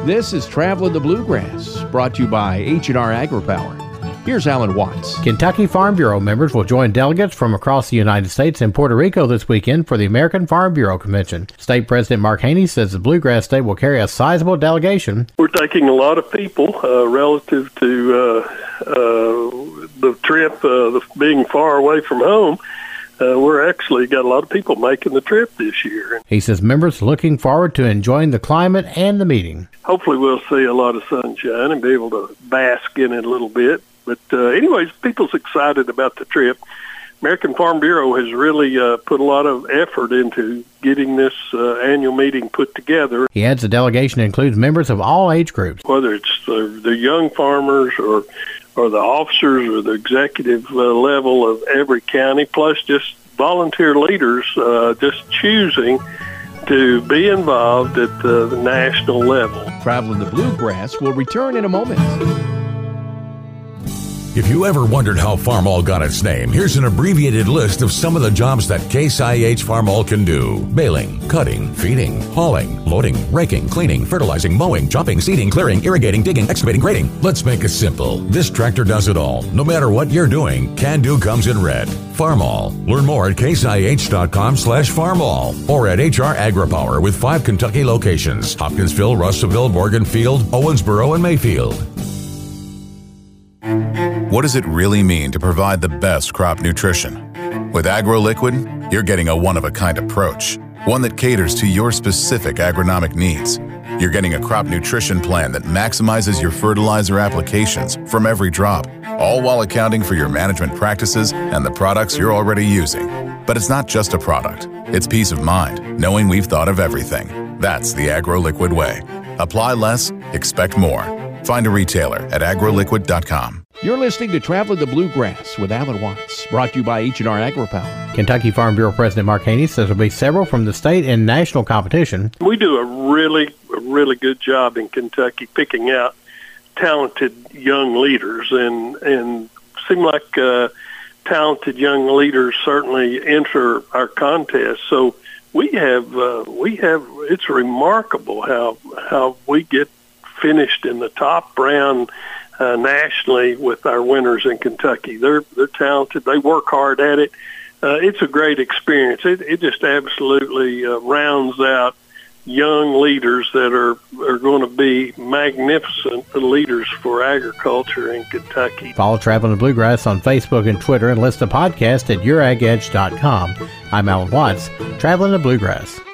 This is Traveling the Bluegrass, brought to you by H&R AgriPower. Here's Alan Watts. Kentucky Farm Bureau members will join delegates from across the United States and Puerto Rico this weekend for the American Farm Bureau Convention. State President Mark Haney says the Bluegrass State will carry a sizable delegation. We're taking a lot of people relative to the trip, being far away from home. We're actually got a lot of people making the trip this year. He says members are looking forward to enjoying the climate and the meeting. Hopefully we'll see a lot of sunshine and be able to bask in it a little bit. But anyways, people's excited about the trip. American Farm Bureau has really put a lot of effort into getting this annual meeting put together. He adds the delegation includes members of all age groups. Whether it's the young farmers or the officers or the executive level of every county, plus just volunteer leaders just choosing to be involved at the national level. Traveling the Bluegrass will return in a moment. If you ever wondered how Farmall got its name, here's an abbreviated list of some of the jobs that Case IH Farmall can do. Baling, cutting, feeding, hauling, loading, raking, cleaning, fertilizing, mowing, chopping, seeding, clearing, irrigating, digging, excavating, grading. Let's make it simple. This tractor does it all. No matter what you're doing, Can Do comes in red. Farmall. Learn more at caseih.com/farmall or at HR AgriPower with 5 Kentucky locations: Hopkinsville, Russellville, Morganfield, Owensboro, and Mayfield. What does it really mean to provide the best crop nutrition? With AgroLiquid, you're getting a one-of-a-kind approach, one that caters to your specific agronomic needs. You're getting a crop nutrition plan that maximizes your fertilizer applications from every drop, all while accounting for your management practices and the products you're already using. But it's not just a product. It's peace of mind, knowing we've thought of everything. That's the AgroLiquid way. Apply less, expect more. Find a retailer at agroliquid.com. You're listening to Traveling the Bluegrass with Alan Watts, brought to you by H&R AgriPower. Kentucky Farm Bureau President Mark Haney says there will be several from the state and national competition. We do a really good job in Kentucky picking out talented young leaders, and seem like talented young leaders certainly enter our contest. So we have it's remarkable how we get finished in the top round nationally with our winners in Kentucky. They're talented. They work hard at it. It's a great experience. It just absolutely rounds out young leaders that are going to be magnificent leaders for agriculture in Kentucky. Follow Traveling the Bluegrass on Facebook and Twitter and list the podcast at youragedge.com. I'm Alan Watts, Traveling the Bluegrass.